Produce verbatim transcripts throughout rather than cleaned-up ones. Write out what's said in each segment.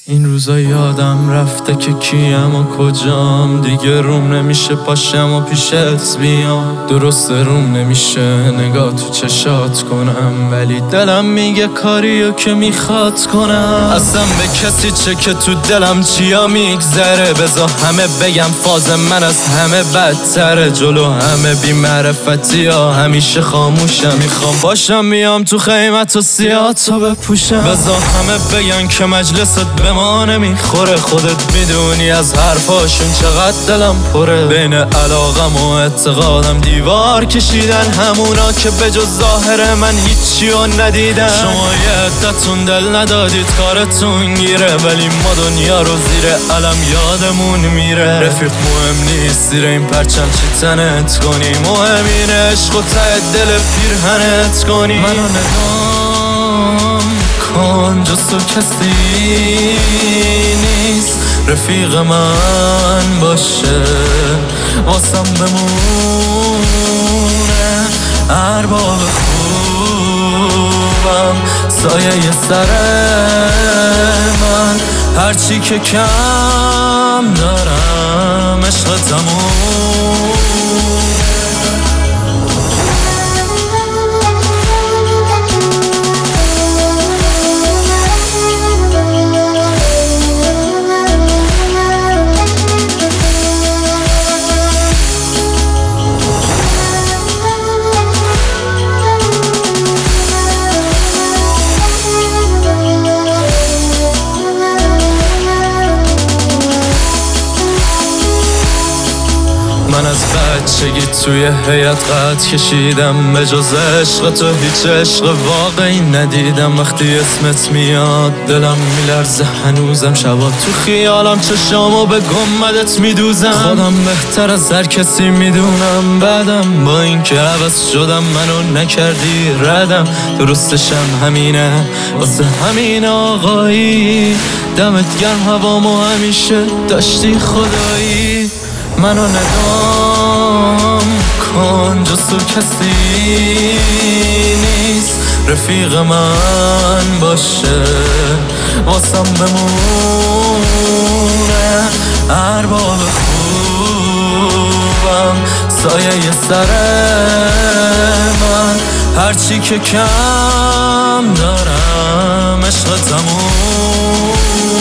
این روزا یادم رفته که کیم و کجام، دیگه روم نمیشه پاشم و پیشت بیام. درست روم نمیشه نگاه تو چشات کنم، ولی دلم میگه کاریو که میخواد کنم. اصلا به کسی چه که تو دلم چیا میگذره، بذار همه بگم فاز من از همه بدتره. جلو همه بی معرفتی ها همیشه خاموشم، میخوام باشم میام تو خیمت و سیاتو بپوشم. بذار همه بگن که مجلست به ما نمیخوره، خودت میدونی از حرفاشون چقدر دلم پره. بین علاقم و اعتقادم دیوار کشیدن، همونا که به جز ظاهر من هیچی رو ندیدن. شما یه عدتون دل ندادید کارتون گیره، ولی ما دنیا رو زیر علم یادمون میره. رفیق مهم نیست زیر این پرچم چی تنت کنی، مهم اینه عشق و ته دل پیرهنت کنی. منو نگام کن جز تو کسی نیست رفیق من باشه، واسم بمونه ارباب خوبم، سایه سر من. هرچی که کم دارم عشق تموم. من از بچگی توی هیئت قد کشیدم، به جز عشق تو هیچ عشق واقعی ندیدم. وقتی اسمت میاد دلم میلرزه هنوزم، شبا تو خیالم چشامو به گمدت میدوزم. خودم بهتر از هر کسی میدونم بعدم، با اینکه عوض شدم منو نکردی ردم. درستشم همینه واسه همین آقایی، دمت گرم هوامو همیشه داشتی خدایی. منو ندام کن جز تو کسی نیست رفیق من باشه، واسم بمونه ارباب خوبم، سایه سر من. هرچی که کم دارم عشق تموم.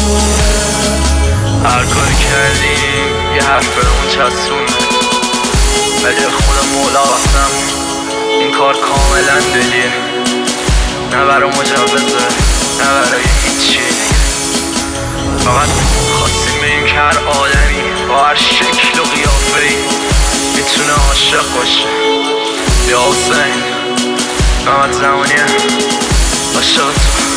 هر کاری کردیم یه حرف برمون چسونه، ولی خدا مولا وقتم این کار کاملا دلیه، نه برای مجوزه نه برای هیچی دیگه. فقط خواستیم بگیم که هر آدمی با هر شکل و قیافه‌ای میتونه عاشق باشه. یا حسین محمد زمانیه عاشق تو.